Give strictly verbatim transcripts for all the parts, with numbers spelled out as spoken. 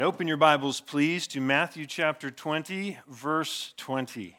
Open your Bibles, please, to Matthew chapter twenty, verse twenty.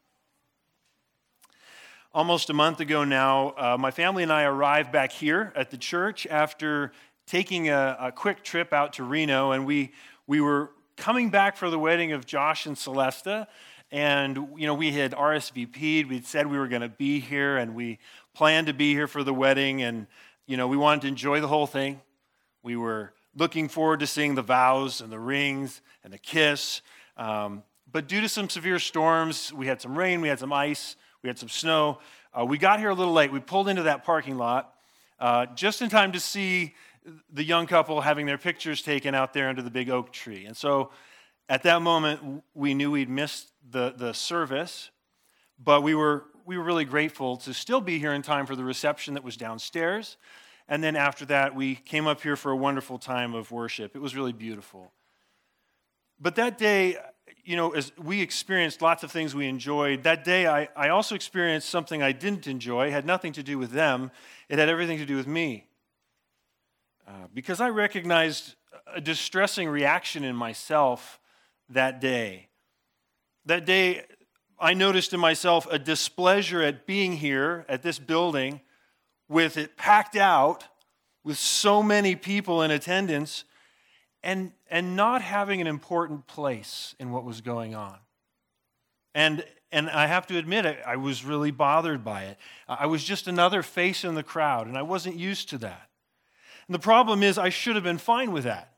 Almost a month ago now, uh, my family and I arrived back here at the church after taking a, a quick trip out to Reno, and we we were coming back for the wedding of Josh and Celesta, and you know we had R S V P'd, we'd said we were going to be here, and we planned to be here for the wedding, and you know we wanted to enjoy the whole thing. We were looking forward to seeing the vows and the rings and the kiss. Um, but due to some severe storms, we had some rain, we had some ice, we had some snow. Uh, we got here a little late. We pulled into that parking lot uh, just in time to see the young couple having their pictures taken out there under the big oak tree. And so at that moment, we knew we'd missed the, the service, but we were, we were really grateful to still be here in time for the reception that was downstairs. And then after that, we came up here for a wonderful time of worship. It was really beautiful. But that day, you know, as we experienced lots of things we enjoyed, that day I, I also experienced something I didn't enjoy. It had nothing to do with them. It had everything to do with me. Uh, because I recognized a distressing reaction in myself that day. That day, I noticed in myself a displeasure at being here at this building with it packed out, with so many people in attendance, and, and not having an important place in what was going on. And, and I have to admit, I, I was really bothered by it. I was just another face in the crowd, and I wasn't used to that. And the problem is, I should have been fine with that.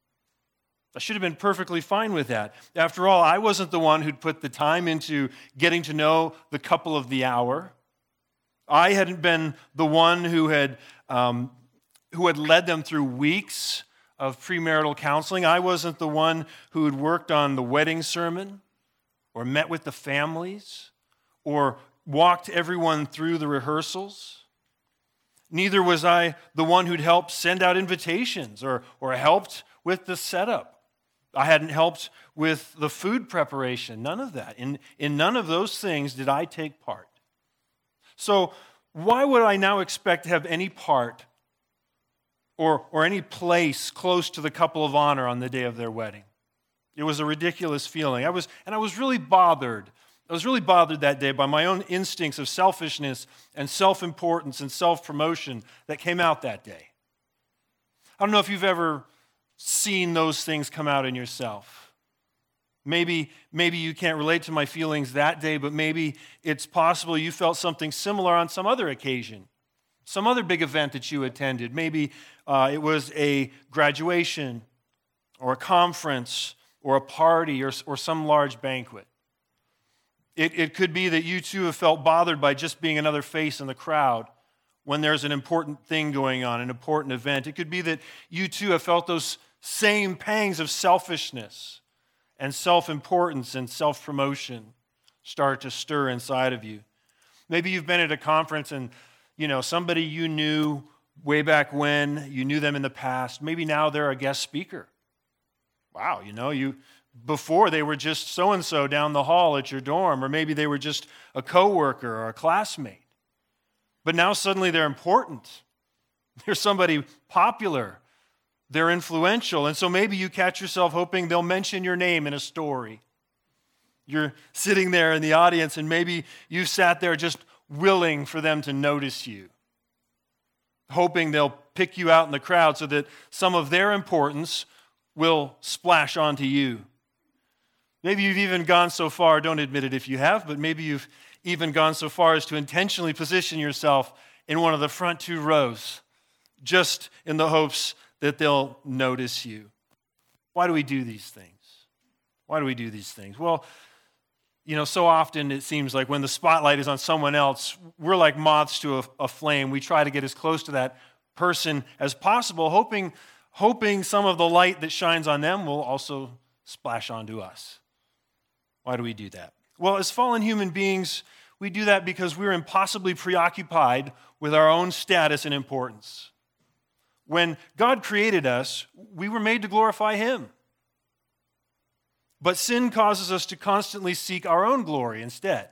I should have been perfectly fine with that. After all, I wasn't the one who'd put the time into getting to know the couple of the hour. I hadn't been the one who had um, who had led them through weeks of premarital counseling. I wasn't the one who had worked on the wedding sermon or met with the families or walked everyone through the rehearsals. Neither was I the one who'd helped send out invitations or, or helped with the setup. I hadn't helped with the food preparation, none of that. In, in none of those things did I take part. So why would I now expect to have any part or, or any place close to the couple of honor on the day of their wedding? It was a ridiculous feeling. I was, and I was really bothered. I was really bothered that day by my own instincts of selfishness and self-importance and self-promotion that came out that day. I don't know if you've ever seen those things come out in yourself. Maybe, maybe you can't relate to my feelings that day, but maybe it's possible you felt something similar on some other occasion, some other big event that you attended. Maybe uh, it was a graduation or a conference or a party or, or some large banquet. It, it could be that you too have felt bothered by just being another face in the crowd when there's an important thing going on, an important event. It could be that you too have felt those same pangs of selfishness and self-importance and self-promotion start to stir inside of you. Maybe you've been at a conference and, you know, somebody you knew way back when, you knew them in the past. Maybe now they're a guest speaker. Wow, you know, you before they were just so-and-so down the hall at your dorm, or maybe they were just a coworker or a classmate. But now suddenly they're important. They're somebody popular. They're influential, and so maybe you catch yourself hoping they'll mention your name in a story. You're sitting there in the audience, and maybe you sat there just willing for them to notice you, hoping they'll pick you out in the crowd so that some of their importance will splash onto you. Maybe you've even gone so far, don't admit it if you have, but maybe you've even gone so far as to intentionally position yourself in one of the front two rows, just in the hopes that they'll notice you. Why do we do these things? Why do we do these things? Well, you know, so often it seems like when the spotlight is on someone else, we're like moths to a, a flame. We try to get as close to that person as possible, hoping, hoping some of the light that shines on them will also splash onto us. Why do we do that? Well, as fallen human beings, we do that because we're impossibly preoccupied with our own status and importance. When God created us, we were made to glorify Him. But sin causes us to constantly seek our own glory instead.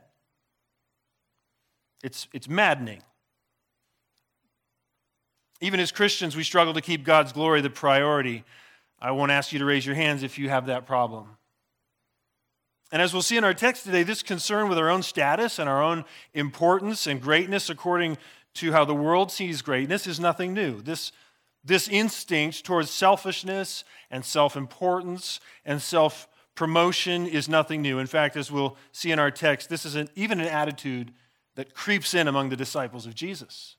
It's, it's maddening. Even as Christians, we struggle to keep God's glory the priority. I won't ask you to raise your hands if you have that problem. And as we'll see in our text today, this concern with our own status and our own importance and greatness according to how the world sees greatness is nothing new. This, this instinct towards selfishness and self-importance and self-promotion is nothing new. In fact, as we'll see in our text, this is an, even an attitude that creeps in among the disciples of Jesus.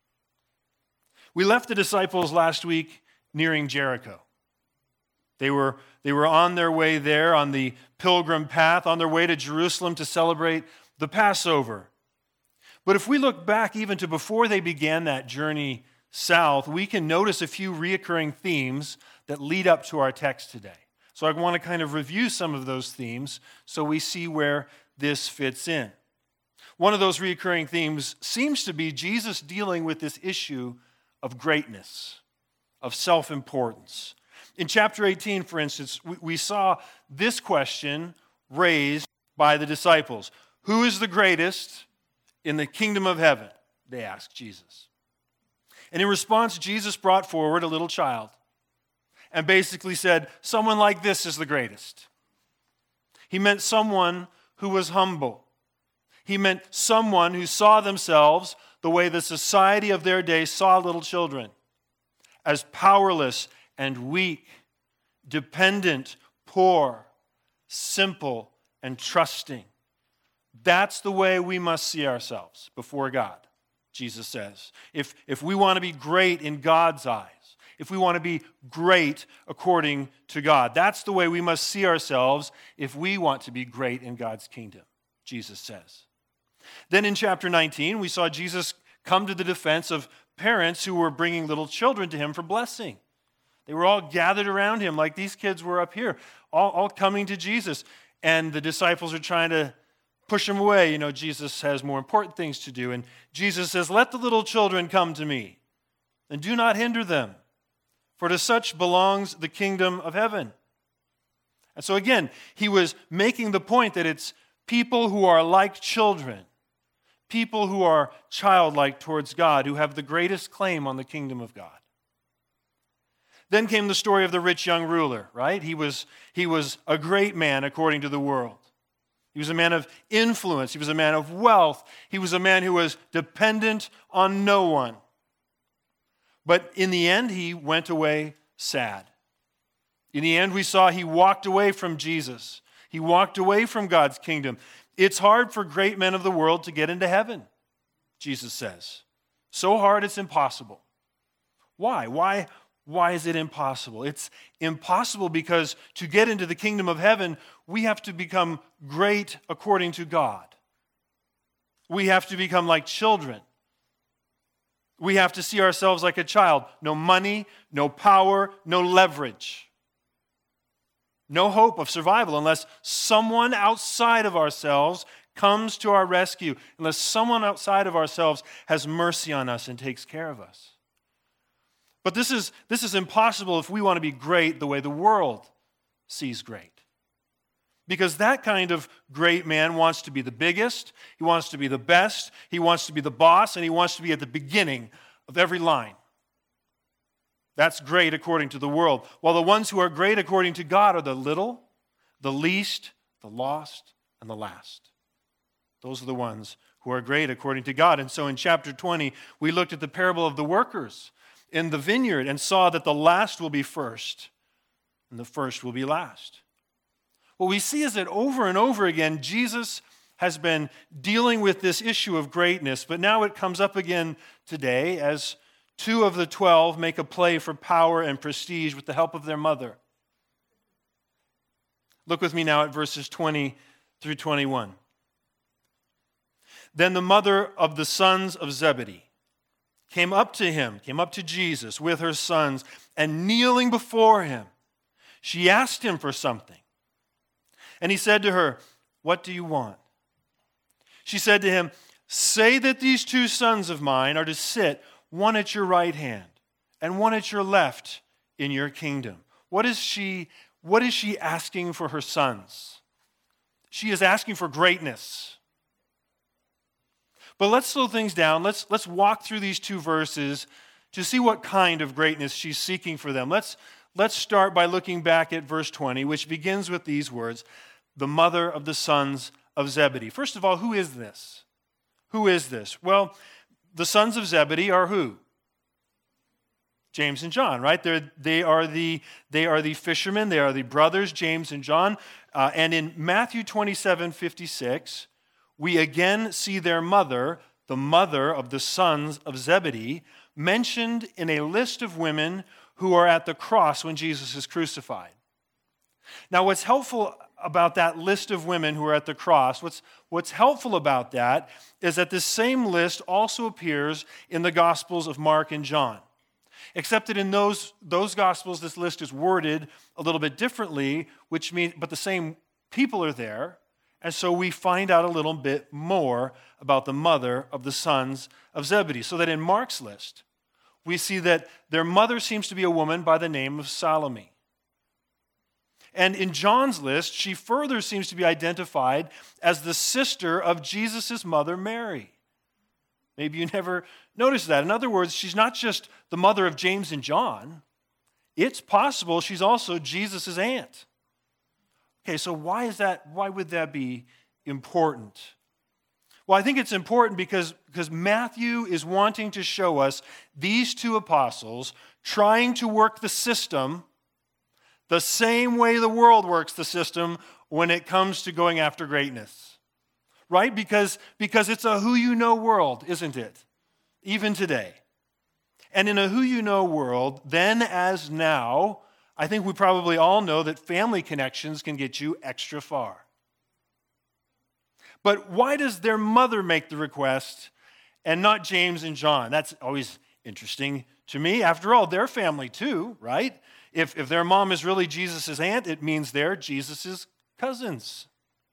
We left the disciples last week nearing Jericho. They were, they were on their way there on the pilgrim path, on their way to Jerusalem to celebrate the Passover. But if we look back even to before they began that journey south, we can notice a few reoccurring themes that lead up to our text today. So I want to kind of review some of those themes so we see where this fits in. One of those reoccurring themes seems to be Jesus dealing with this issue of greatness, of self-importance. In chapter eighteen, for instance, we saw this question raised by the disciples. Who is the greatest in the kingdom of heaven? They asked Jesus. And in response, Jesus brought forward a little child and basically said, someone like this is the greatest. He meant someone who was humble. He meant someone who saw themselves the way the society of their day saw little children, as powerless and weak, dependent, poor, simple, and trusting. That's the way we must see ourselves before God, Jesus says. If, if we want to be great in God's eyes, if we want to be great according to God, that's the way we must see ourselves if we want to be great in God's kingdom, Jesus says. Then in chapter nineteen, we saw Jesus come to the defense of parents who were bringing little children to him for blessing. They were all gathered around him like these kids were up here, all, all coming to Jesus. And the disciples are trying to push him away. You know, Jesus has more important things to do. And Jesus says, let the little children come to me, and do not hinder them, for to such belongs the kingdom of heaven. And so again, he was making the point that it's people who are like children, people who are childlike towards God, who have the greatest claim on the kingdom of God. Then came the story of the rich young ruler, right? He was, he was a great man according to the world. He was a man of influence. He was a man of wealth. He was a man who was dependent on no one. But in the end, he went away sad. In the end, we saw he walked away from Jesus. He walked away from God's kingdom. It's hard for great men of the world to get into heaven, Jesus says. So hard it's impossible. Why? Why? Why is it impossible? It's impossible because to get into the kingdom of heaven, we have to become great according to God. We have to become like children. We have to see ourselves like a child. No money, no power, no leverage. No hope of survival unless someone outside of ourselves comes to our rescue, unless someone outside of ourselves has mercy on us and takes care of us. But this is, this is impossible if we want to be great the way the world sees great. Because that kind of great man wants to be the biggest, he wants to be the best, he wants to be the boss, and he wants to be at the beginning of every line. That's great according to the world. While the ones who are great according to God are the little, the least, the lost, and the last. Those are the ones who are great according to God. And so in chapter twenty, we looked at the parable of the workers in the vineyard and saw that the last will be first and the first will be last. What we see is that over and over again, Jesus has been dealing with this issue of greatness, but now it comes up again today as two of the twelve make a play for power and prestige with the help of their mother. Look with me now at verses twenty through twenty-one. Then the mother of the sons of Zebedee came up to him, came up to Jesus with her sons, and kneeling before him, she asked him for something. And he said to her, "What do you want?" She said to him, "Say that these two sons of mine are to sit, one at your right hand and one at your left in your kingdom." What is she, what is she asking for her sons? She is asking for greatness. But let's slow things down. Let's, let's walk through these two verses to see what kind of greatness she's seeking for them. Let's, let's start by looking back at verse twenty, which begins with these words, the mother of the sons of Zebedee. First of all, who is this? Who is this? Well, the sons of Zebedee are who? James and John, right? They're, they, are the, they are the fishermen. They are the brothers, James and John. Uh, and in Matthew twenty-seven fifty-six, we again see their mother, the mother of the sons of Zebedee, mentioned in a list of women who are at the cross when Jesus is crucified. Now, what's helpful about that list of women who are at the cross, what's, what's helpful about that is that this same list also appears in the Gospels of Mark and John. Except that in those, those Gospels, this list is worded a little bit differently, which means, but the same people are there, and so we find out a little bit more about the mother of the sons of Zebedee. So that in Mark's list, we see that their mother seems to be a woman by the name of Salome. And in John's list, she further seems to be identified as the sister of Jesus' mother, Mary. Maybe you never noticed that. In other words, she's not just the mother of James and John. It's possible she's also Jesus' aunt. Okay, so why is that? Why would that be important? Well, I think it's important because, because Matthew is wanting to show us these two apostles trying to work the system the same way the world works the system when it comes to going after greatness. Right? Because, because it's a who-you-know world, isn't it? Even today. And in a who-you-know world, then as now, I think we probably all know that family connections can get you extra far. But why does their mother make the request and not James and John? That's always interesting to me. After all, they're family too, right? If, if their mom is really Jesus' aunt, it means they're Jesus' cousins.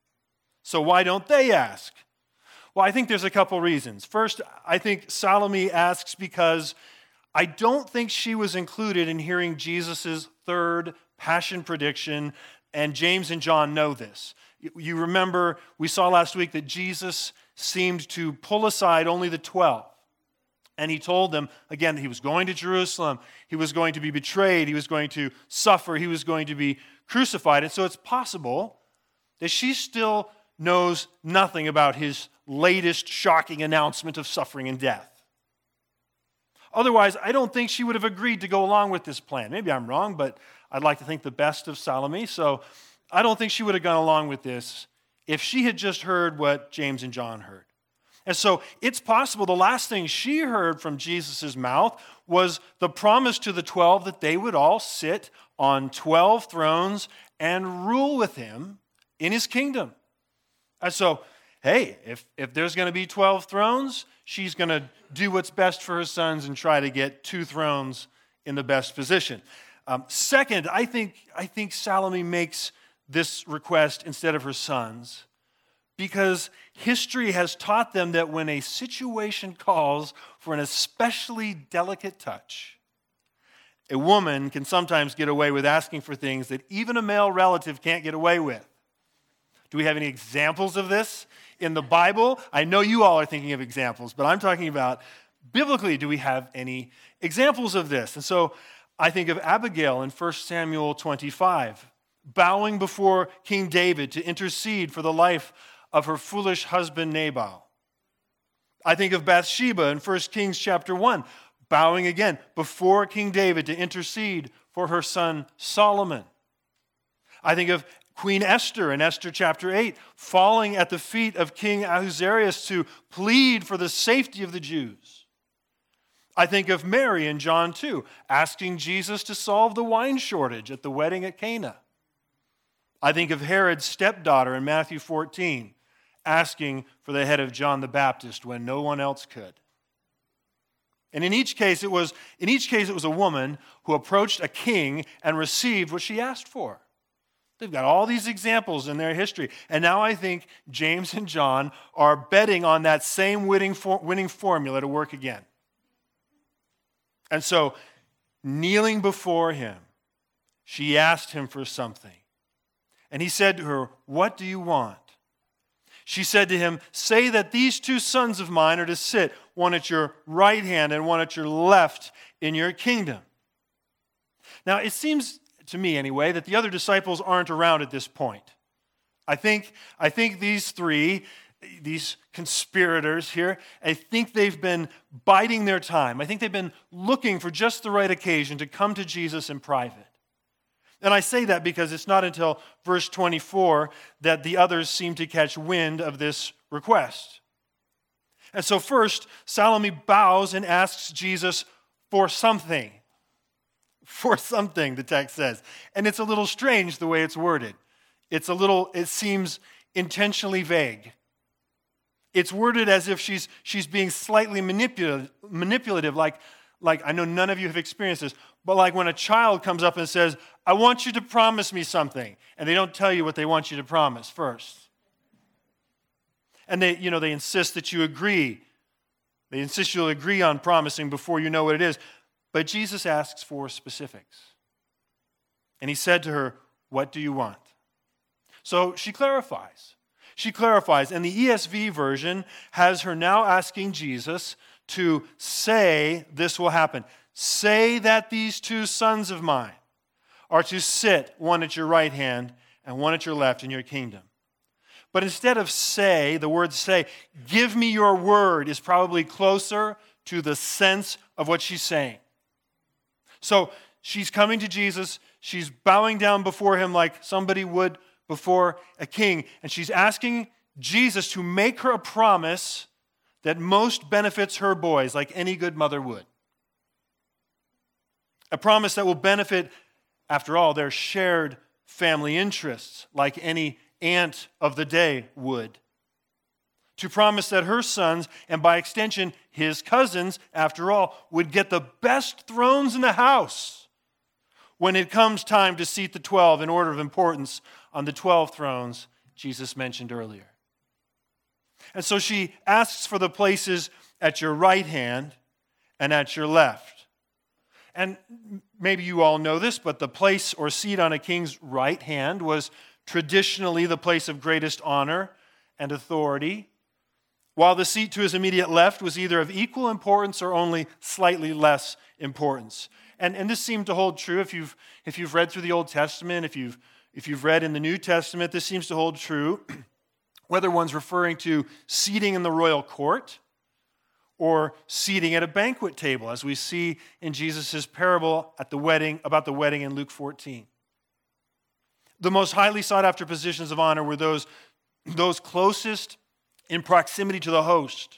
So why don't they ask? Well, I think there's a couple reasons. First, I think Salome asks because I don't think she was included in hearing Jesus' third passion prediction, and James and John know this. You remember, we saw last week that Jesus seemed to pull aside only the twelve. And he told them, again, he was going to Jerusalem. He was going to be betrayed. He was going to suffer. He was going to be crucified. And so it's possible that she still knows nothing about his latest shocking announcement of suffering and death. Otherwise, I don't think she would have agreed to go along with this plan. Maybe I'm wrong, but I'd like to think the best of Salome. So I don't think she would have gone along with this if she had just heard what James and John heard. And so it's possible the last thing she heard from Jesus' mouth was the promise to the twelve that they would all sit on twelve thrones and rule with him in his kingdom. And so, hey, if, if there's going to be twelve thrones, she's going to do what's best for her sons and try to get two thrones in the best position. Um, second, I think, I think Salome makes this request instead of her sons because history has taught them that when a situation calls for an especially delicate touch, a woman can sometimes get away with asking for things that even a male relative can't get away with. Do we have any examples of this in the Bible? I know you all are thinking of examples, but I'm talking about biblically, do we have any examples of this? And so I think of Abigail in First Samuel twenty-five, bowing before King David to intercede for the life of her foolish husband Nabal. I think of Bathsheba in First Kings chapter one, bowing again before King David to intercede for her son Solomon. I think of Queen Esther in Esther chapter eight, falling at the feet of King Ahasuerus to plead for the safety of the Jews. I think of Mary in John two, asking Jesus to solve the wine shortage at the wedding at Cana. I think of Herod's stepdaughter in Matthew fourteen, asking for the head of John the Baptist when no one else could. And in each case, it was, in each case, it was a woman who approached a king and received what she asked for. They've got all these examples in their history. And now I think James and John are betting on that same winning, for, winning formula to work again. And so, kneeling before him, she asked him for something. And he said to her, "What do you want?" She said to him, "Say that these two sons of mine are to sit, one at your right hand and one at your left in your kingdom." Now, it seems to me anyway that the other disciples aren't around at this point. I think, I think these three, these conspirators here, I think they've been biding their time. I think they've been looking for just the right occasion to come to Jesus in private. And I say that because it's not until verse twenty-four that the others seem to catch wind of this request. And so first, Salome bows and asks Jesus for something. For something, the text says. And it's a little strange the way it's worded. It's a little, it seems intentionally vague. It's worded as if she's she's being slightly manipulative, manipulative like, like, I know none of you have experienced this, but like when a child comes up and says, I want you to promise me something, and they don't tell you what they want you to promise first. And they, you know, they insist that you agree. They insist you'll agree on promising before you know what it is. But Jesus asks for specifics. And he said to her, what do you want? So she clarifies. She clarifies. And the E S V version has her now asking Jesus to say this will happen. Say that these two sons of mine are to sit, one at your right hand and one at your left in your kingdom. But instead of say, the word say, give me your word is probably closer to the sense of what she's saying. So she's coming to Jesus, she's bowing down before him like somebody would before a king, and she's asking Jesus to make her a promise that most benefits her boys, like any good mother would. A promise that will benefit, after all, their shared family interests, like any aunt of the day would. To promise that her sons, and by extension his cousins, after all, would get the best thrones in the house when it comes time to seat the twelve in order of importance on the twelve thrones Jesus mentioned earlier. And so she asks for the places at your right hand and at your left. And maybe you all know this, but the place or seat on a king's right hand was traditionally the place of greatest honor and authority, while the seat to his immediate left was either of equal importance or only slightly less importance. And, and this seemed to hold true if you've, if you've read through the Old Testament, if you've, if you've read in the New Testament, this seems to hold true, whether one's referring to seating in the royal court or seating at a banquet table, as we see in Jesus' parable at the wedding, about the wedding in Luke fourteen. The most highly sought after positions of honor were those, those closest in proximity to the host.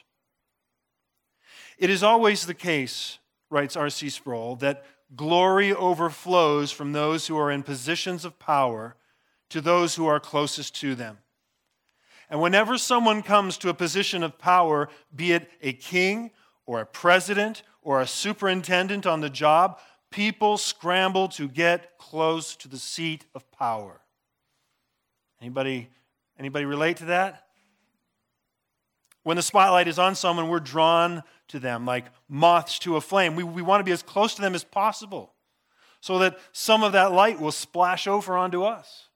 It is always the case, writes R C Sproul, that glory overflows from those who are in positions of power to those who are closest to them. And whenever someone comes to a position of power, be it a king or a president or a superintendent on the job, people scramble to get close to the seat of power. Anybody, anybody relate to that? When the spotlight is on someone, we're drawn to them like moths to a flame. We, we want to be as close to them as possible so that some of that light will splash over onto us.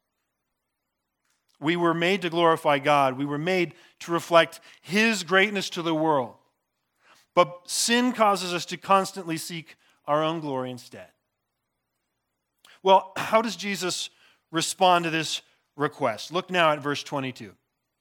We were made to glorify God. We were made to reflect His greatness to the world. But sin causes us to constantly seek our own glory instead. Well, how does Jesus respond to this request? Look now at verse twenty-two.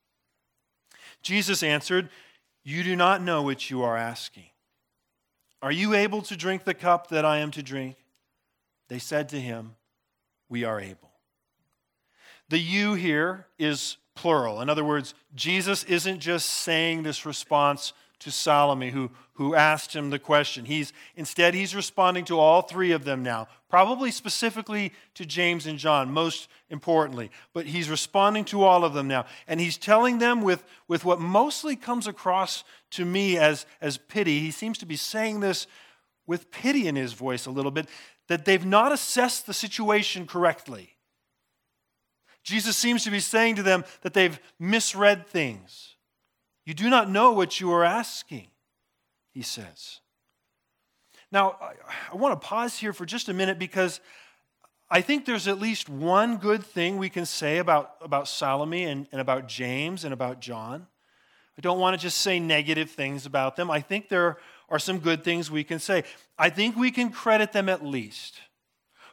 Jesus answered, "You do not know what you are asking. Are you able to drink the cup that I am to drink?" They said to him, "We are able." The you here is plural. In other words, Jesus isn't just saying this response to Salome, who, who asked him the question. He's, instead, he's responding to all three of them now, probably specifically to James and John, most importantly. But he's responding to all of them now. And he's telling them with, with what mostly comes across to me as, as pity. He seems to be saying this with pity in his voice a little bit, that they've not assessed the situation correctly. Jesus seems to be saying to them that they've misread things. You do not know what you are asking, he says. Now, I want to pause here for just a minute because I think there's at least one good thing we can say about, about Salome and, and about James and about John. I don't want to just say negative things about them. I think there are some good things we can say. I think we can credit them at least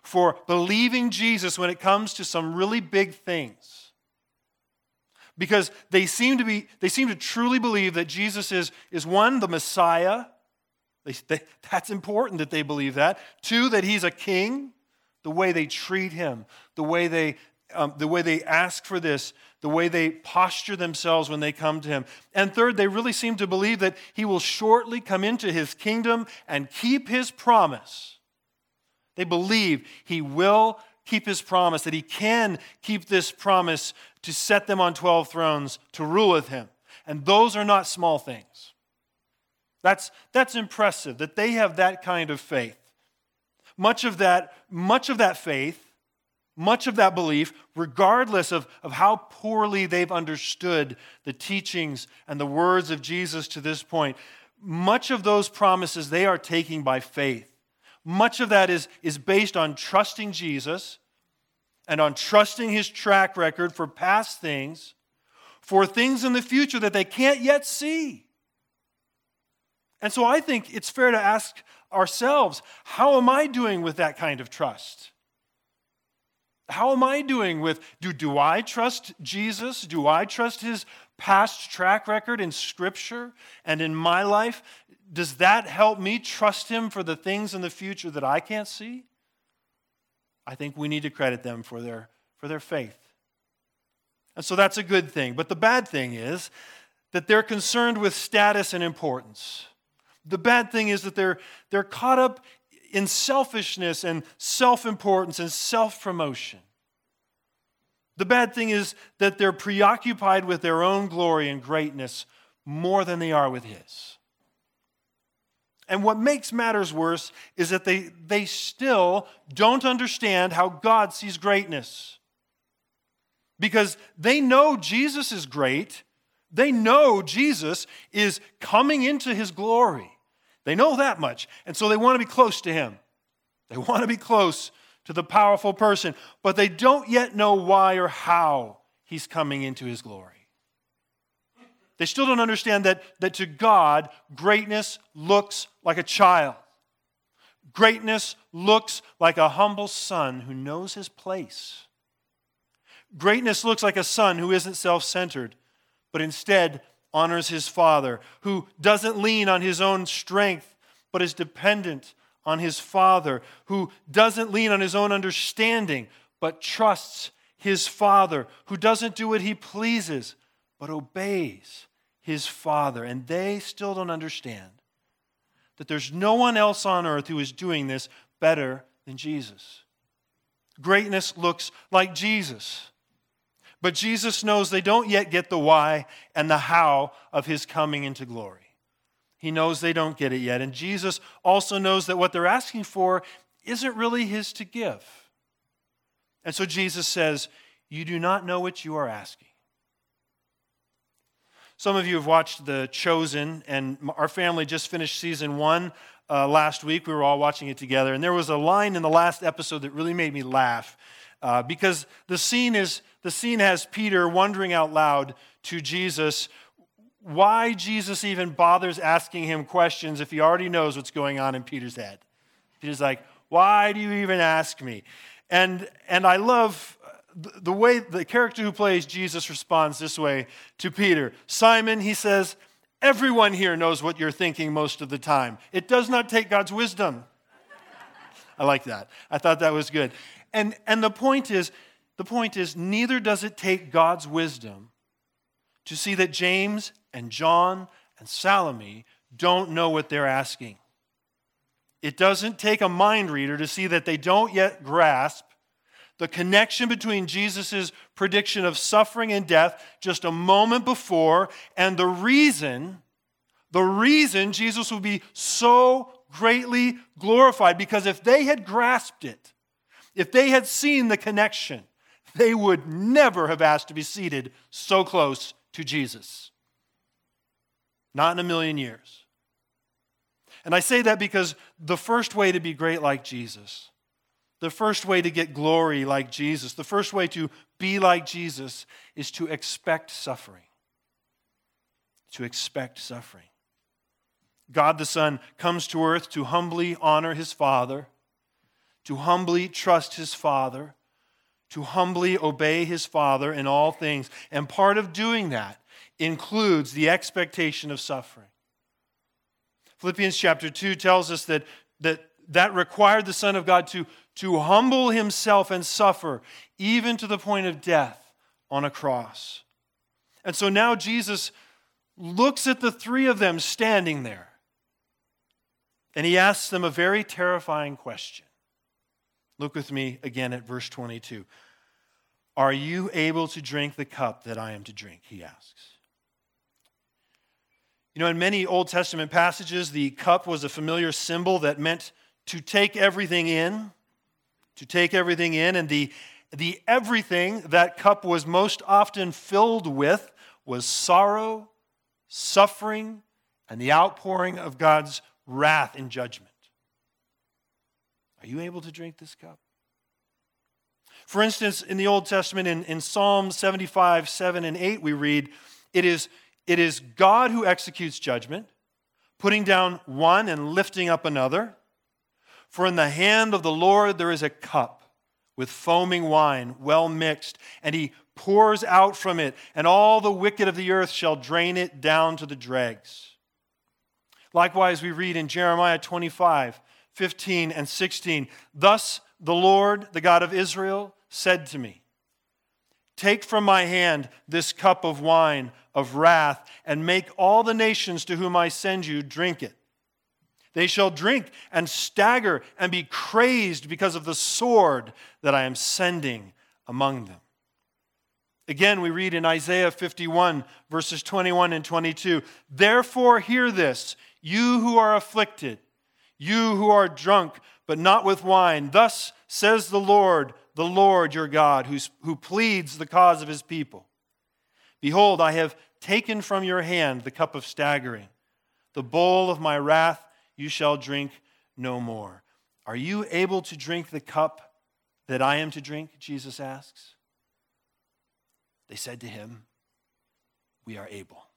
for believing Jesus when it comes to some really big things. Because they seem to be, they seem to truly believe that Jesus is, is one, the Messiah. They, they, that's important that they believe that. Two, that he's a king. The way they treat him, the way they, um, the way they ask for this, the way they posture themselves when they come to him. And third, they really seem to believe that he will shortly come into his kingdom and keep his promise. They believe he will keep his promise, that he can keep this promise to set them on twelve thrones to rule with him. And those are not small things. That's, that's impressive that they have that kind of faith. Much of that, much of that faith, much of that belief, regardless of, of how poorly they've understood the teachings and the words of Jesus to this point, much of those promises they are taking by faith. Much of that is, is based on trusting Jesus and on trusting his track record for past things, for things in the future that they can't yet see. And so I think it's fair to ask ourselves, how am I doing with that kind of trust? How am I doing with, do, do I trust Jesus? Do I trust his past track record in Scripture and in my life? Does that help me trust him for the things in the future that I can't see? I think we need to credit them for their, for their faith. And so that's a good thing. But the bad thing is that they're concerned with status and importance. The bad thing is that they're, they're caught up in selfishness and self-importance and self-promotion. The bad thing is that they're preoccupied with their own glory and greatness more than they are with his. And what makes matters worse is that they, they still don't understand how God sees greatness. Because they know Jesus is great. They know Jesus is coming into his glory. They know that much. And so they want to be close to him. They want to be close to the powerful person. But they don't yet know why or how he's coming into his glory. They still don't understand that, that to God, greatness looks like a child. Greatness looks like a humble son who knows his place. Greatness looks like a son who isn't self-centered, but instead honors his father, who doesn't lean on his own strength, but is dependent on his father, who doesn't lean on his own understanding, but trusts his father, who doesn't do what he pleases, but obeys his father. And they still don't understand that there's no one else on earth who is doing this better than Jesus. Greatness looks like Jesus. But Jesus knows they don't yet get the why and the how of his coming into glory. He knows they don't get it yet. And Jesus also knows that what they're asking for isn't really his to give. And so Jesus says, you do not know what you are asking. Some of you have watched The Chosen, and our family just finished season one uh, last week. We were all watching it together. And there was a line in the last episode that really made me laugh. Uh, because the scene is the scene has Peter wondering out loud to Jesus why Jesus even bothers asking him questions if he already knows what's going on in Peter's head. Peter's like, why do you even ask me? And and I love the way the character who plays Jesus responds this way to Peter. Simon, he says, everyone here knows what you're thinking most of the time. It does not take God's wisdom. I like that. I thought that was good. And, and the point is, the point is, neither does it take God's wisdom to see that James and John and Salome don't know what they're asking. It doesn't take a mind reader to see that they don't yet grasp the connection between Jesus' prediction of suffering and death just a moment before and the reason, the reason Jesus will be so greatly glorified. Because if they had grasped it, if they had seen the connection, they would never have asked to be seated so close to Jesus. Not in a million years. And I say that because the first way to be great like Jesus, the first way to get glory like Jesus, the first way to be like Jesus is to expect suffering. To expect suffering. God the Son comes to earth to humbly honor his Father, to humbly trust his Father, to humbly obey his Father in all things. And part of doing that includes the expectation of suffering. Philippians chapter two tells us that that, that required the Son of God to, to humble himself and suffer, even to the point of death on a cross. And so now Jesus looks at the three of them standing there, and he asks them a very terrifying question. Look with me again at verse twenty-two. Are you able to drink the cup that I am to drink? He asks. You know, in many Old Testament passages, the cup was a familiar symbol that meant to take everything in, to take everything in, and the, the everything that cup was most often filled with was sorrow, suffering, and the outpouring of God's wrath and judgment. Are you able to drink this cup? For instance, in the Old Testament, in, in Psalm seventy-five, seven and eight, we read, it is, it is God who executes judgment, putting down one and lifting up another. For in the hand of the Lord there is a cup with foaming wine, well mixed, and he pours out from it, and all the wicked of the earth shall drain it down to the dregs. Likewise, we read in Jeremiah twenty-five, fifteen and sixteen, thus the Lord, the God of Israel, said to me, take from my hand this cup of wine of wrath, and make all the nations to whom I send you drink it. They shall drink and stagger and be crazed because of the sword that I am sending among them. Again, we read in Isaiah fifty-one, verses twenty-one and twenty-two, therefore hear this, you who are afflicted, you who are drunk, but not with wine. Thus says the Lord, the Lord your God, who's, who pleads the cause of his people. Behold, I have taken from your hand the cup of staggering. The bowl of my wrath you shall drink no more. Are you able to drink the cup that I am to drink? Jesus asks. They said to him, we are able.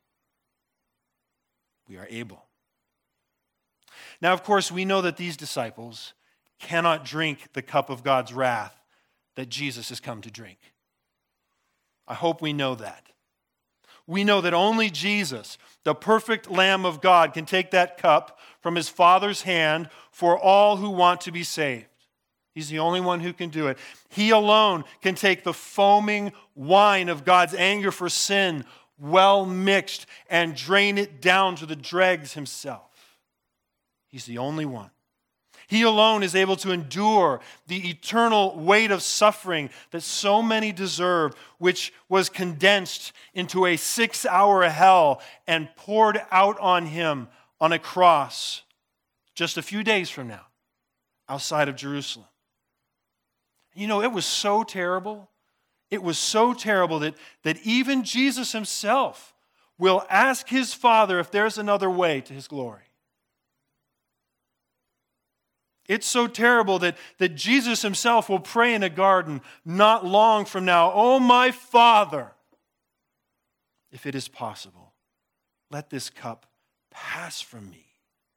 We are able. Now, of course, we know that these disciples cannot drink the cup of God's wrath that Jesus has come to drink. I hope we know that. We know that only Jesus, the perfect Lamb of God, can take that cup from his Father's hand for all who want to be saved. He's the only one who can do it. He alone can take the foaming wine of God's anger for sin, well mixed, and drain it down to the dregs himself. He's the only one. He alone is able to endure the eternal weight of suffering that so many deserve, which was condensed into a six-hour hell and poured out on him on a cross just a few days from now, outside of Jerusalem. You know, it was so terrible. It was so terrible that, that even Jesus himself will ask his Father if there's another way to his glory. It's so terrible that, that Jesus himself will pray in a garden not long from now, oh my Father, if it is possible, let this cup pass from me.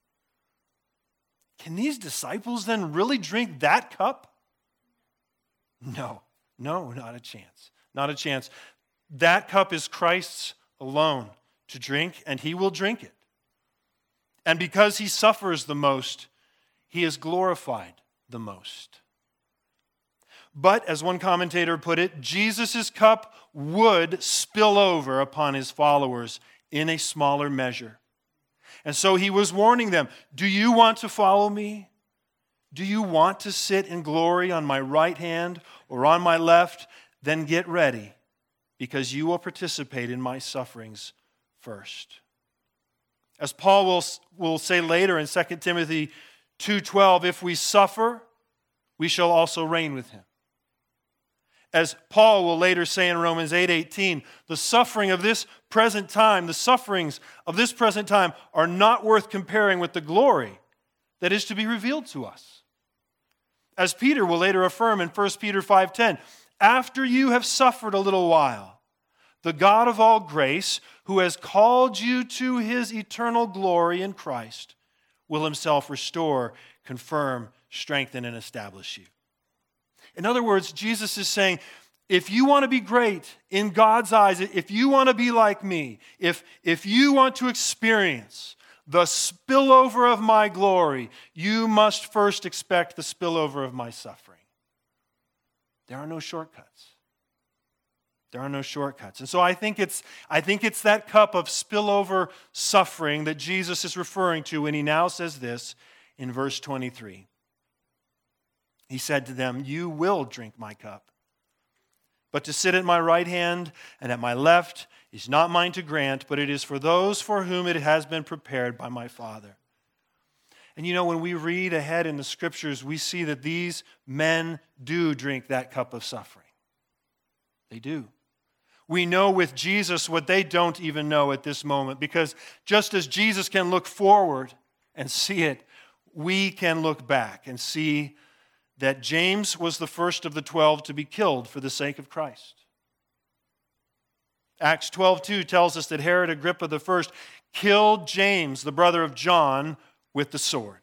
Can these disciples then really drink that cup? No, no, not a chance. Not a chance. That cup is Christ's alone to drink, and he will drink it. And because he suffers the most, he is glorified the most. But, as one commentator put it, Jesus' cup would spill over upon his followers in a smaller measure. And so he was warning them, do you want to follow me? Do you want to sit in glory on my right hand or on my left? Then get ready, because you will participate in my sufferings first. As Paul will, will say later in Second Timothy two twelve, if we suffer, we shall also reign with him. As Paul will later say in Romans eight eighteen, the suffering of this present time, the sufferings of this present time are not worth comparing with the glory that is to be revealed to us. As Peter will later affirm in First Peter five ten, after you have suffered a little while, the God of all grace, who has called you to his eternal glory in Christ, will himself restore, confirm, strengthen, and establish you. In other words, Jesus is saying, if you want to be great in God's eyes, if you want to be like me, if, if you want to experience the spillover of my glory, you must first expect the spillover of my suffering. There are no shortcuts. There are no shortcuts. And so I think it's, I think it's that cup of spillover suffering that Jesus is referring to when he now says this in verse twenty-three. He said to them, you will drink my cup. But to sit at my right hand and at my left is not mine to grant, but it is for those for whom it has been prepared by my Father. And you know, when we read ahead in the Scriptures, we see that these men do drink that cup of suffering. They do. We know with Jesus what they don't even know at this moment, because just as Jesus can look forward and see it, we can look back and see that James was the first of the twelve to be killed for the sake of Christ. Acts twelve two tells us that Herod Agrippa the First killed James, the brother of John, with the sword.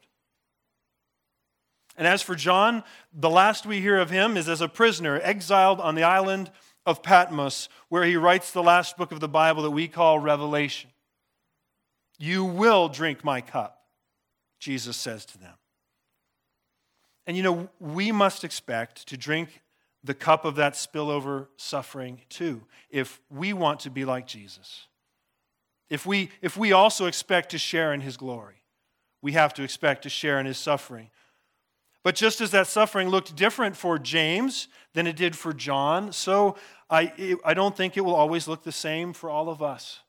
And as for John, the last we hear of him is as a prisoner exiled on the island of Patmos, where he writes the last book of the Bible that we call Revelation. You will drink my cup, Jesus says to them. And you know, we must expect to drink the cup of that spillover suffering too, if we want to be like Jesus. If we, if we also expect to share in his glory, we have to expect to share in his suffering. But just as that suffering looked different for James than it did for John, so I, I don't think it will always look the same for all of us.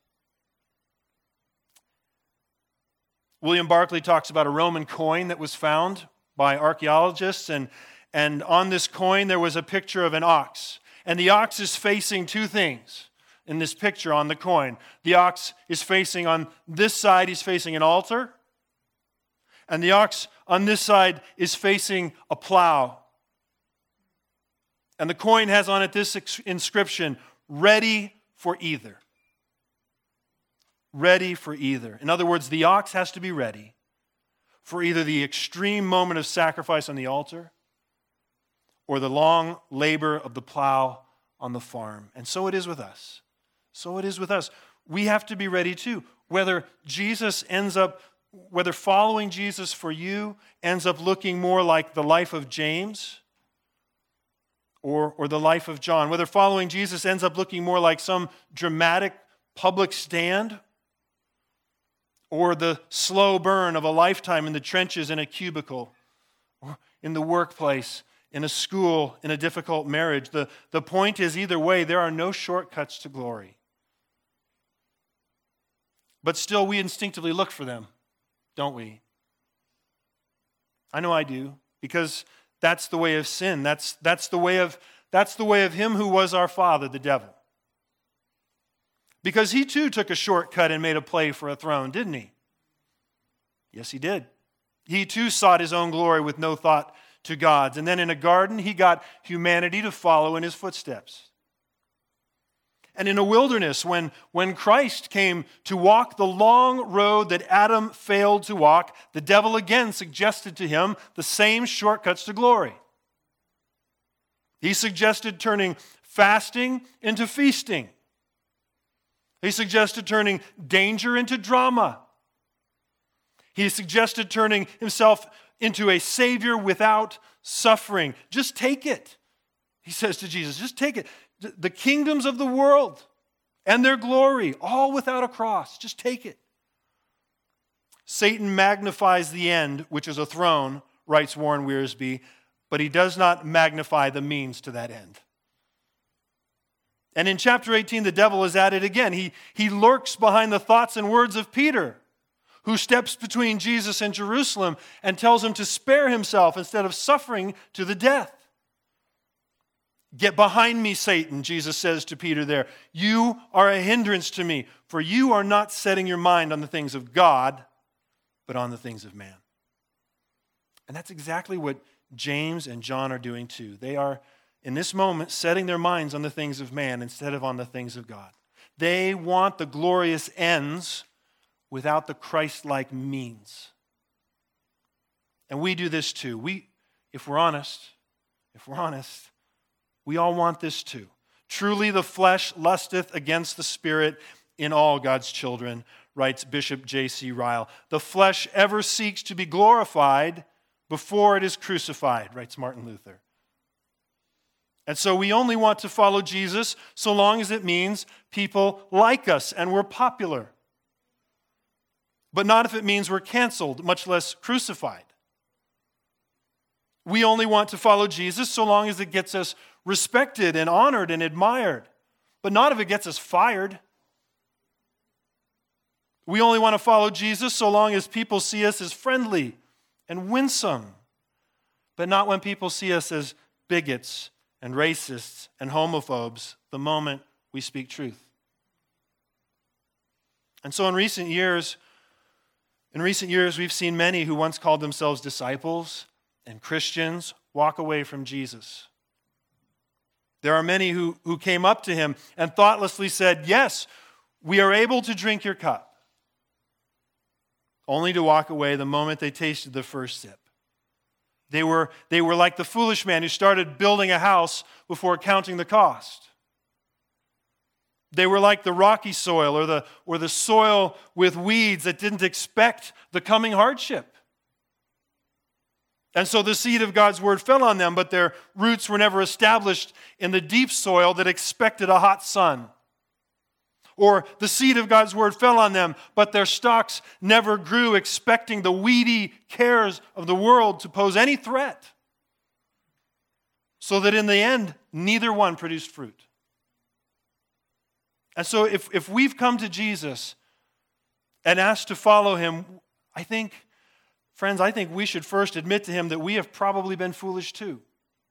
William Barclay talks about a Roman coin that was found by archaeologists, and, and on this coin there was a picture of an ox. And the ox is facing two things in this picture on the coin. The ox is facing on this side, he's facing an altar. And the ox on this side is facing a plow. And the coin has on it this inscription, ready for either. Ready for either. In other words, the ox has to be ready for either the extreme moment of sacrifice on the altar or the long labor of the plow on the farm. And so it is with us. So it is with us. We have to be ready too. Whether Jesus ends up, whether following Jesus for you ends up looking more like the life of James or, or the life of John, whether following Jesus ends up looking more like some dramatic public stand or the slow burn of a lifetime in the trenches in a cubicle, or in the workplace, in a school, in a difficult marriage. The, the point is, either way, there are no shortcuts to glory. But still, we instinctively look for them, don't we? I know I do, because that's the way of sin. That's, that's, the way of, that's the way of him who was our father, the devil. Because he too took a shortcut and made a play for a throne, didn't he? Yes, he did. He too sought his own glory with no thought to God's. And then in a garden, he got humanity to follow in his footsteps. And in a wilderness, when, when Christ came to walk the long road that Adam failed to walk, the devil again suggested to him the same shortcuts to glory. He suggested turning fasting into feasting. He suggested turning danger into drama. He suggested turning himself into a savior without suffering. Just take it, he says to Jesus. Just take it. The kingdoms of the world and their glory, all without a cross. Just take it. Satan magnifies the end, which is a throne, writes Warren Wiersbe, but he does not magnify the means to that end. And in chapter eighteen, the devil is at it again. He, he lurks behind the thoughts and words of Peter, who steps between Jesus and Jerusalem and tells him to spare himself instead of suffering to the death. Get behind me, Satan, Jesus says to Peter there. You are a hindrance to me, for you are not setting your mind on the things of God, but on the things of man. And that's exactly what James and John are doing too. They are, in this moment, setting their minds on the things of man instead of on the things of God. They want the glorious ends without the Christ-like means. And we do this too. We, if we're honest, if we're honest, we all want this too. Truly the flesh lusteth against the Spirit in all God's children, writes Bishop J C Ryle. The flesh ever seeks to be glorified before it is crucified, writes Martin Luther. And so we only want to follow Jesus so long as it means people like us and we're popular. But not if it means we're canceled, much less crucified. We only want to follow Jesus so long as it gets us respected and honored and admired, but not if it gets us fired. We only want to follow Jesus so long as people see us as friendly and winsome, but not when people see us as bigots and racists and homophobes the moment we speak truth. And so in recent years, in recent years, we've seen many who once called themselves disciples and Christians walk away from Jesus. There are many who, who came up to him and thoughtlessly said, yes, we are able to drink your cup, only to walk away the moment they tasted the first sip. They were, they were like the foolish man who started building a house before counting the cost. They were like the rocky soil or the, or the soil with weeds that didn't expect the coming hardship. And so the seed of God's word fell on them, but their roots were never established in the deep soil that expected a hot sun. Or the seed of God's word fell on them, but their stalks never grew, expecting the weedy cares of the world to pose any threat. So that in the end, neither one produced fruit. And so if, if we've come to Jesus and asked to follow him, I think, friends, I think we should first admit to him that we have probably been foolish too.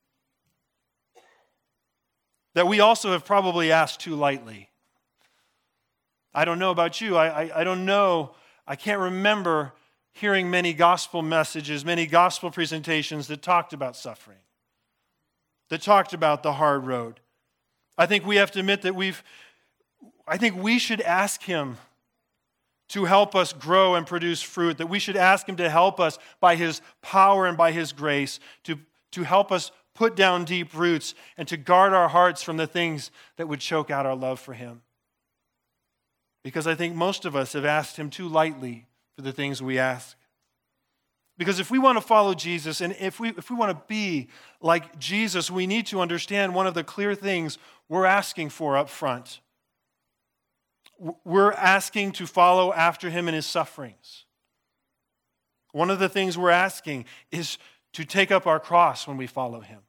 That we also have probably asked too lightly. I don't know about you. I, I, I don't know. I can't remember hearing many gospel messages, many gospel presentations that talked about suffering, that talked about the hard road. I think we have to admit that we've, I think we should ask him to help us grow and produce fruit, that we should ask him to help us by his power and by his grace, to, to help us put down deep roots and to guard our hearts from the things that would choke out our love for him. Because I think most of us have asked him too lightly for the things we ask. Because if we want to follow Jesus and if we, if we want to be like Jesus, we need to understand one of the clear things we're asking for up front. We're asking to follow after him in his sufferings. One of the things we're asking is to take up our cross when we follow him.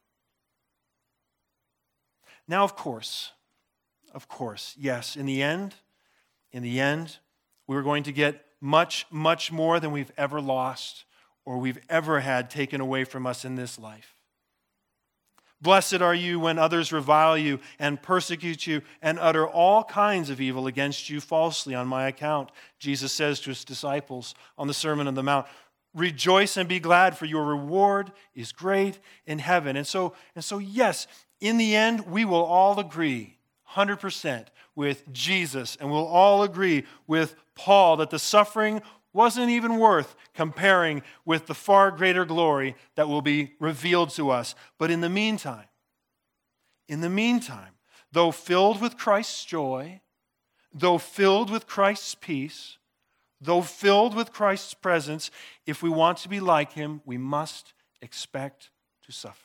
Now, of course, of course, yes, in the end, in the end, we're going to get much, much more than we've ever lost or we've ever had taken away from us in this life. Blessed are you when others revile you and persecute you and utter all kinds of evil against you falsely on my account, Jesus says to his disciples on the Sermon on the Mount. Rejoice and be glad, for your reward is great in heaven. And so, and so, yes, in the end, we will all agree one hundred percent with Jesus, and we'll all agree with Paul that the suffering wasn't even worth comparing with the far greater glory that will be revealed to us. But in the meantime, in the meantime, though filled with Christ's joy, though filled with Christ's peace, though filled with Christ's presence, if we want to be like him, we must expect to suffer.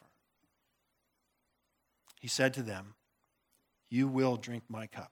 He said to them, "You will drink my cup."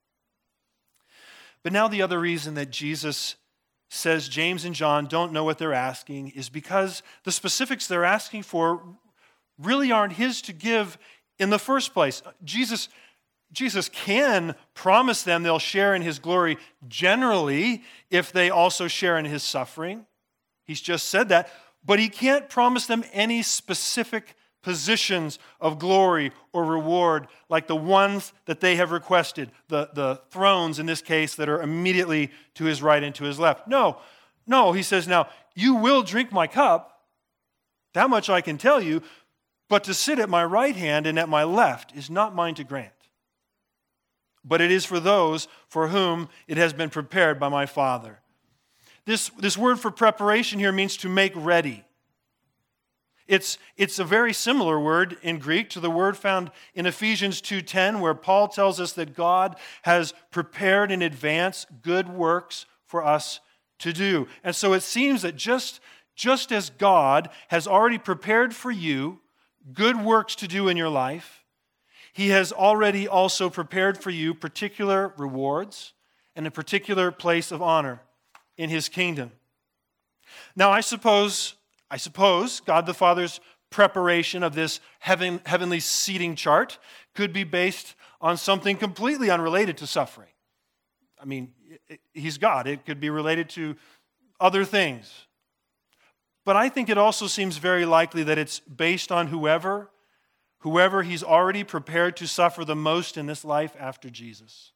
But now the other reason that Jesus says James and John don't know what they're asking is because the specifics they're asking for really aren't his to give in the first place. Jesus, Jesus can promise them they'll share in his glory generally if they also share in his suffering. He's just said that. But he can't promise them any specific positions of glory or reward like the ones that they have requested, the, the thrones in this case that are immediately to his right and to his left. No, no, he says, now, you will drink my cup, that much I can tell you, but to sit at my right hand and at my left is not mine to grant. But it is for those for whom it has been prepared by my Father. This, this word for preparation here means to make ready. It's, it's a very similar word in Greek to the word found in Ephesians two ten, where Paul tells us that God has prepared in advance good works for us to do. And so it seems that just, just as God has already prepared for you good works to do in your life, He has already also prepared for you particular rewards and a particular place of honor in His kingdom. Now, I suppose, I suppose God the Father's preparation of this heaven, heavenly seating chart could be based on something completely unrelated to suffering. I mean, He's God. It could be related to other things. But I think it also seems very likely that it's based on whoever, whoever He's already prepared to suffer the most in this life after Jesus.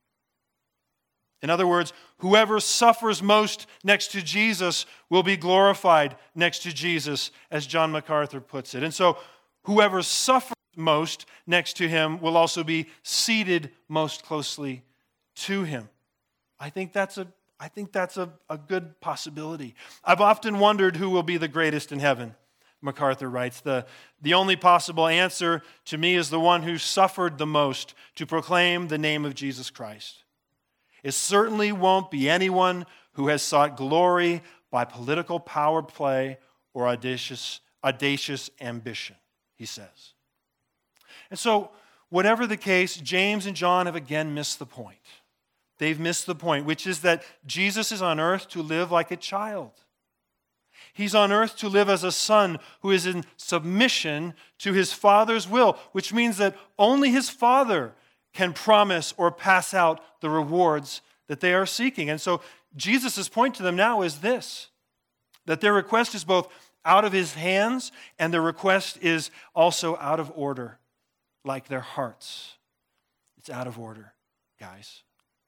In other words, whoever suffers most next to Jesus will be glorified next to Jesus, as John MacArthur puts it. And so whoever suffers most next to Him will also be seated most closely to Him. I think that's a, I think that's a, a good possibility. I've often wondered who will be the greatest in heaven, MacArthur writes. The, the only possible answer to me is the one who suffered the most to proclaim the name of Jesus Christ. It certainly won't be anyone who has sought glory by political power play or audacious, audacious ambition, he says. And so, whatever the case, James and John have again missed the point. They've missed the point, which is that Jesus is on earth to live like a child. He's on earth to live as a son who is in submission to his Father's will, which means that only his Father can promise or pass out the rewards that they are seeking. And so Jesus' point to them now is this, that their request is both out of his hands and their request is also out of order, like their hearts. It's out of order, guys.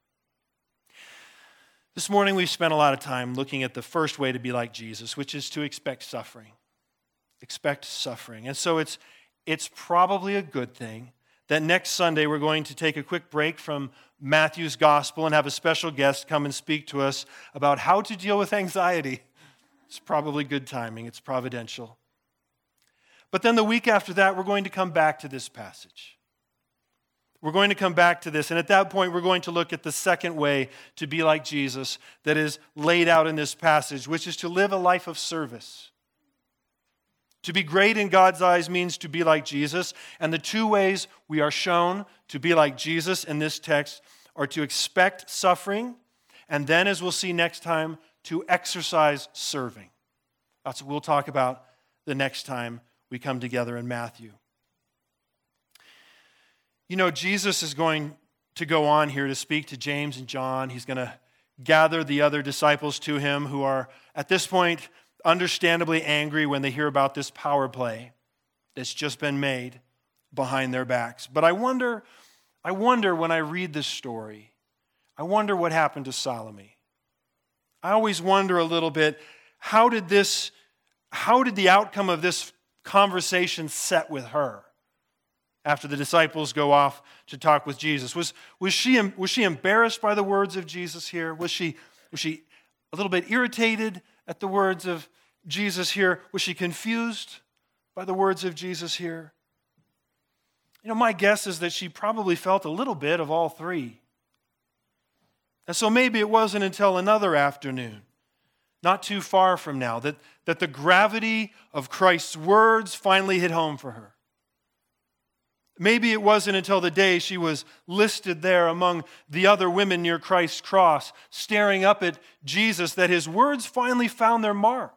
This morning we've spent a lot of time looking at the first way to be like Jesus, which is to expect suffering. Expect suffering. And so it's, it's probably a good thing that next Sunday we're going to take a quick break from Matthew's gospel and have a special guest come and speak to us about how to deal with anxiety. It's probably good timing. It's providential. But then the week after that, we're going to come back to this passage. We're going to come back to this, and at that point, we're going to look at the second way to be like Jesus that is laid out in this passage, which is to live a life of service. To be great in God's eyes means to be like Jesus, and the two ways we are shown to be like Jesus in this text are to expect suffering, and then, as we'll see next time, to exercise serving. That's what we'll talk about the next time we come together in Matthew. You know, Jesus is going to go on here to speak to James and John. He's going to gather the other disciples to him who are, at this point, understandably angry when they hear about this power play that's just been made behind their backs. But I wonder, I wonder when I read this story, I wonder what happened to Salome. I always wonder a little bit, how did this, how did the outcome of this conversation set with her after the disciples go off to talk with Jesus? Was, was, she, was she embarrassed by the words of Jesus here? Was she, was she a little bit irritated at the words of Jesus here? Was she confused by the words of Jesus here? You know, my guess is that she probably felt a little bit of all three. And so maybe it wasn't until another afternoon, not too far from now, that, that the gravity of Christ's words finally hit home for her. Maybe it wasn't until the day she was listed there among the other women near Christ's cross, staring up at Jesus, that his words finally found their mark.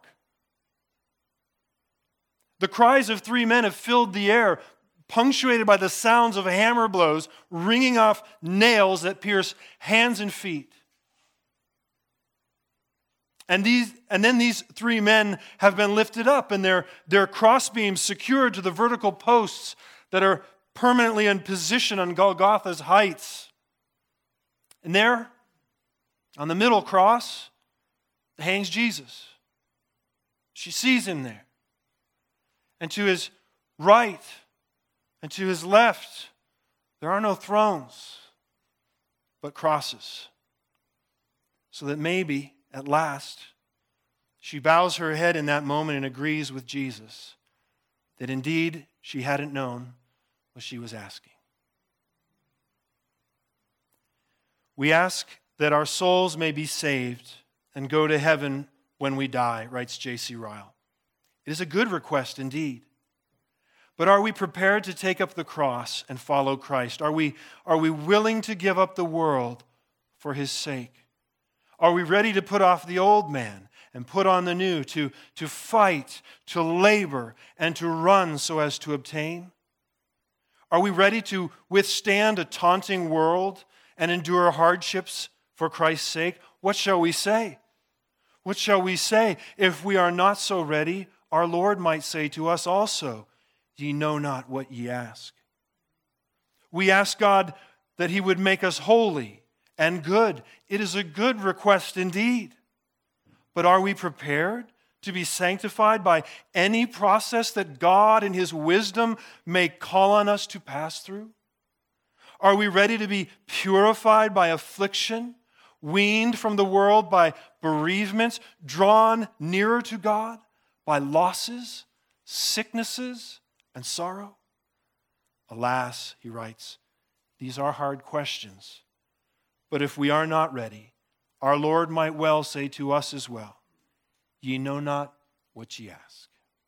The cries of three men have filled the air, punctuated by the sounds of hammer blows, ringing off nails that pierce hands and feet. And these, and then these three men have been lifted up, and their, their crossbeams secured to the vertical posts that are permanently in position on Golgotha's heights. And there, on the middle cross, hangs Jesus. She sees him there. And to his right and to his left, there are no thrones, but crosses. So that maybe, at last, she bows her head in that moment and agrees with Jesus that indeed she hadn't known what she was asking. We ask that our souls may be saved and go to heaven when we die, writes J C Ryle. It is a good request indeed. But are we prepared to take up the cross and follow Christ? Are we, are we willing to give up the world for his sake? Are we ready to put off the old man and put on the new, to, to fight, to labor, and to run so as to obtain? Are we ready to withstand a taunting world and endure hardships for Christ's sake? What shall we say? What shall we say? If we are not so ready, our Lord might say to us also, "Ye know not what ye ask." We ask God that he would make us holy and good. It is a good request indeed. But are we prepared to be sanctified by any process that God in his wisdom may call on us to pass through? Are we ready to be purified by affliction, weaned from the world by bereavements, drawn nearer to God by losses, sicknesses, and sorrow? Alas, he writes, these are hard questions. But if we are not ready, our Lord might well say to us as well, "Ye know not what ye ask."